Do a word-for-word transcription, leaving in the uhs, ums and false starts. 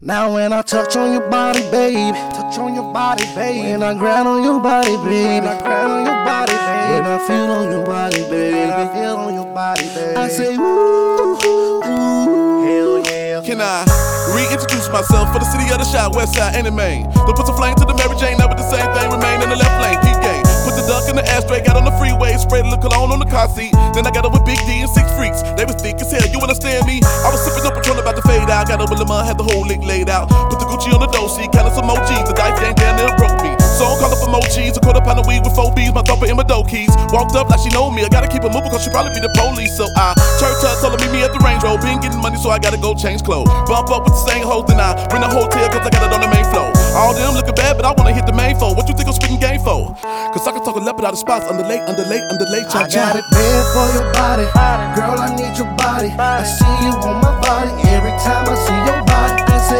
Now when I touch on your body, baby, touch on your body, baby. When I grind on your body, baby, when I grind on your body, baby. When I feel on your body, baby, when I feel on your body, baby. I say ooh, ooh, hell yeah. Can I reintroduce myself for the city of the shot, West Side, and the Maine? Don't put some flame to the Mary Jane, never the same thing. Remain in the left lane, keep game. Put the duck in the ashtray, got on the freeway, sprayed a little cologne on the car seat. Then I got up with Big D and six freaks. They was thick as hell, you understand me? I was sipping up Patron about to fade out. Got up with Lamar, had the whole lick laid out. Put the Gucci on the dough sheet, counted some O Gs. The dice game down there broke me. So I'm calling for more cheese. A quarter pound of weed with four B's, my thumper in my dough keys. Walked up like she know me, I gotta keep her moving cause she probably be the police. So I church her, told her meet me at the Range Road. Been getting money so I gotta go change clothes. Bump up with the same hoes, then I bring the hotel cause I got it on the main floor. All them looking bad, but I wanna hit the main floor. What you think I'm spitting game for? Cause I can talk a leopard out of spots, underlay, underlay, underlay, cha cha. I got it bad for your body, girl, I need your body. I see you on my body every time I see your body. I say